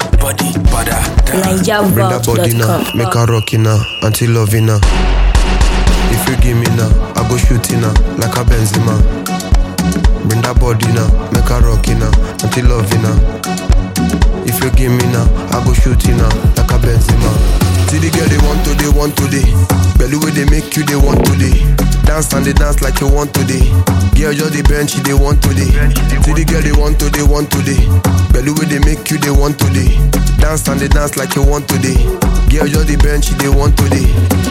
body, bada. Bring that body now, make her rock now, until loving now. If you give me now, I go shooting now, like a Benzema. Bring that body now, make her rock now, until loving now. If you give me now, I go shooting now, like a Benzema. See the girl they want today. Belly way they make you they want today. Dance and they dance like you want today. Girl just the bench they want today. See the girl they want today. Belly way they make you they want today. Dance and they dance like you want today. Girl just the bench they want today.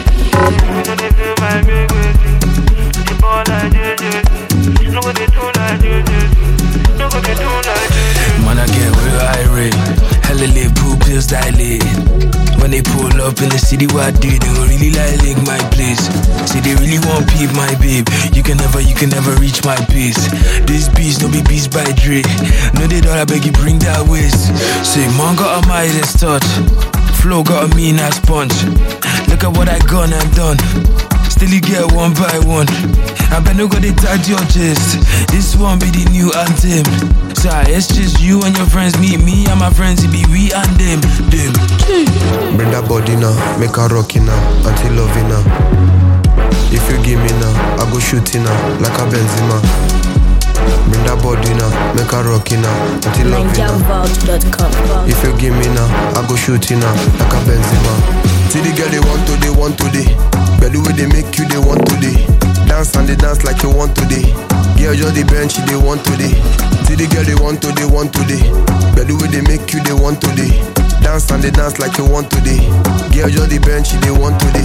Man, I get real irate. Hella lit, pupils dilate. When they pull up in the city, what I do, they don't really like lick my place. Say they really want peep my babe. You can never reach my pace. This beast, no be beast by Dre. No, they don't, I beg you, bring that waist. Say, man got a Midas touch. Flow got a mean ass punch. Look at what I gone and done. Still you get one by one. I bet no go they tag your chest. This one be the new anthem. So it's just you and your friends. Me and my friends. It be we and them. Bring that body now, make her rockin' now, until loving now. If you give me now, I go shooting now, like a Benzema. Bring that body now, make her rockin' now, until loving now. If you give me now, I go shooting now, like a Benzema. See the girl they want today. Belly way they make you they want today. Dance and they dance like you want today. Girl just the bench they want today. See the girl they want today. Belly way they make you they want today. Dance and they dance like you want today. Girl just the bench they want today.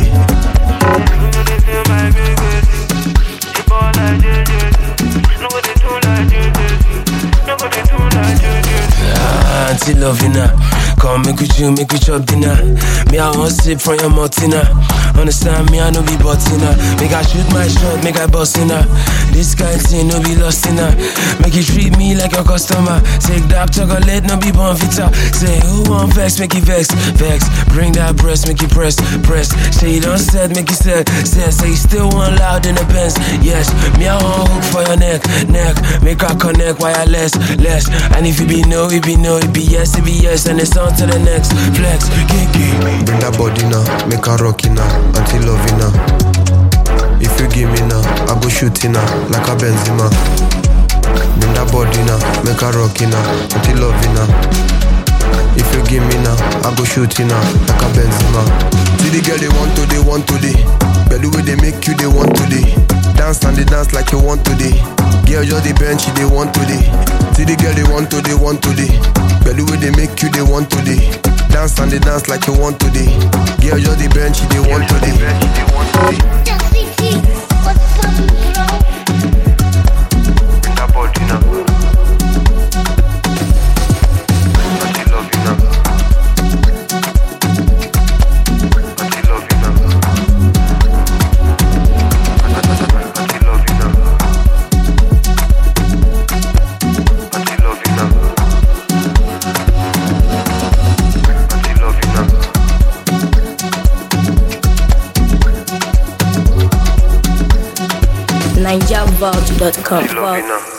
Auntie Lovina, come make with you, make we chop dinner. Me I want sip from your Martina. Understand me, I no be buttina. Make I shoot my shot, make I bust in her. This kind thing no be lost in her. Make you treat me like your customer. Take that chocolate, no be bonfita. Say who want vex, make you vex. Bring that breast, make you press. Say you don't set, make you set. Say you still want loud in the Benz. Yes, me I want hook for your neck. Make her connect wireless, less. And if it be no, it be no. It be yes, and it's on to the next flex. Bring that body now, make her rockin' now, until loving now. If you give me now, I go shooting now, like a Benzema. Bring that body now, make her rockin' now, until loving now. If you give me now, I go shooting now, like a Benzema. See the girl they want today. Belly way they make you they want today. Dance and they dance like you want today. Girl just the bench they want today. See the girl they want today. Belly way they make you they want today. Dance and they dance like you want today. Girl just the bench they want today. That body now. NigerVault.com